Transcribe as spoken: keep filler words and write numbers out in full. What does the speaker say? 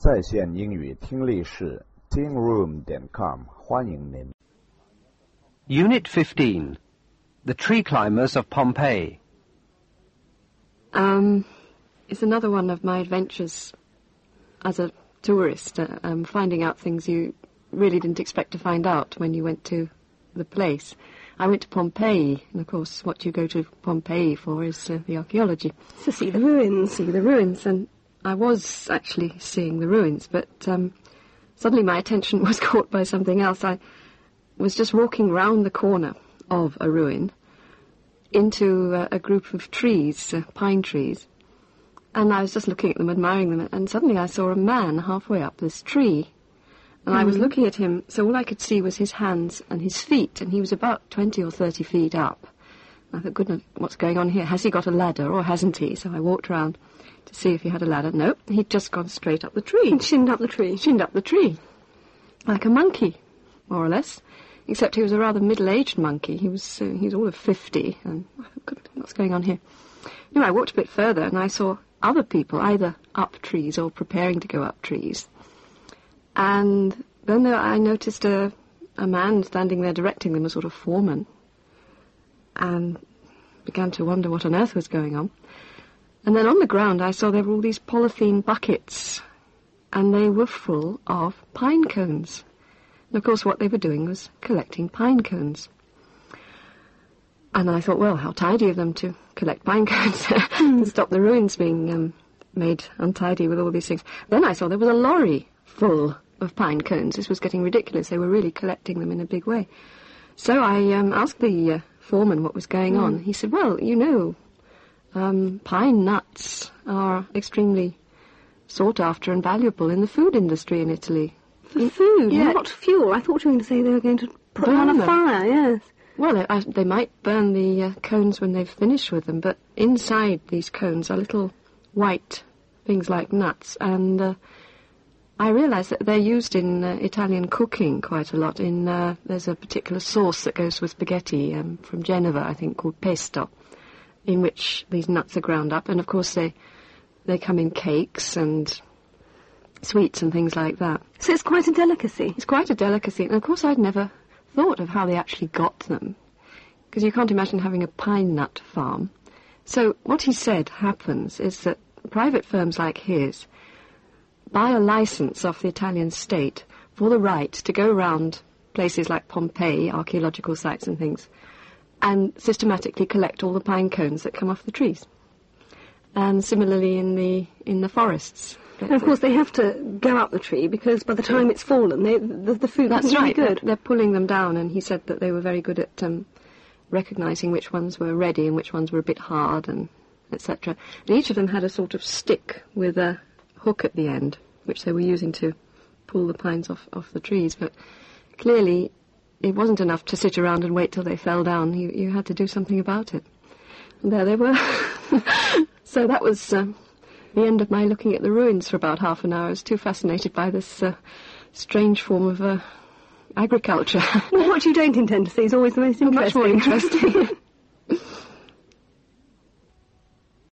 在线英语听力室 teen room dot com 欢迎您。 Unit fifteen. The Tree Climbers of Pompeii. Um, it's another one of my adventures as a tourist, uh, um, finding out things you really didn't expect to find out when you went to the place. I went to Pompeii, and of course what you go to Pompeii for is uh, the archaeology. To see the ruins. See the ruins, and I was actually seeing the ruins, but um, suddenly my attention was caught by something else. I was just walking round the corner of a ruin into uh, a group of trees, uh, pine trees, and I was just looking at them, admiring them, and suddenly I saw a man halfway up this tree. And mm. I was looking at him, so all I could see was his hands and his feet, and he was about twenty or thirty feet up. I thought, goodness, what's going on here? Has he got a ladder, or hasn't he? So I walked round to see if he had a ladder. Nope, he'd just gone straight up the tree. And shinned up the tree. Shinned up the tree. Like a monkey, more or less. Except he was a rather middle-aged monkey. He was uh, he was all of fifty, and I thought, goodness, what's going on here? You know, I walked a bit further, and I saw other people, either up trees or preparing to go up trees. And then there, I noticed a, a man standing there directing them, a sort of foreman, and began to wonder what on earth was going on. And then on the ground I saw there were all these polythene buckets, and they were full of pine cones. And of course what they were doing was collecting pine cones. And I thought, well, how tidy of them to collect pine cones and stop the ruins being um, made untidy with all these things. Then I saw there was a lorry full of pine cones. This was getting ridiculous. They were really collecting them in a big way. So I um, asked the uh, foreman what was going mm. on. He said, well, you know, um, pine nuts are extremely sought after and valuable in the food industry in Italy. For in, food, yeah. Not fuel. I thought you were going to say they were going to put them on a fire, yes. Well, they, uh, they might burn the uh, cones when they've finished with them, but inside these cones are little white things like nuts, and uh, I realised that they're used in uh, Italian cooking quite a lot. In uh, there's a particular sauce that goes with spaghetti um, from Genova, I think, called pesto, in which these nuts are ground up, and of course they they come in cakes and sweets and things like that. So it's quite a delicacy. It's quite a delicacy, and of course I'd never thought of how they actually got them, because you can't imagine having a pine nut farm. So what he said happens is that private firms like his buy a license off the Italian state for the right to go around places like Pompeii, archaeological sites and things, and systematically collect all the pine cones that come off the trees. And similarly in the in the forests. And of course they have to go up the tree, because by the time it's fallen, they, the, the food That's isn't right. really good. They're, they're pulling them down, and he said that they were very good at um, recognising which ones were ready and which ones were a bit hard, and et cetera. And each of them had a sort of stick with a hook at the end, which they were using to pull the pines off, off the trees. But clearly it wasn't enough to sit around and wait till they fell down. You, you had to do something about it. And there they were. So that was uh, the end of my looking at the ruins for about half an hour. I was too fascinated by this uh, strange form of uh, agriculture. Well, what you don't intend to see is always the most interesting. Much more interesting.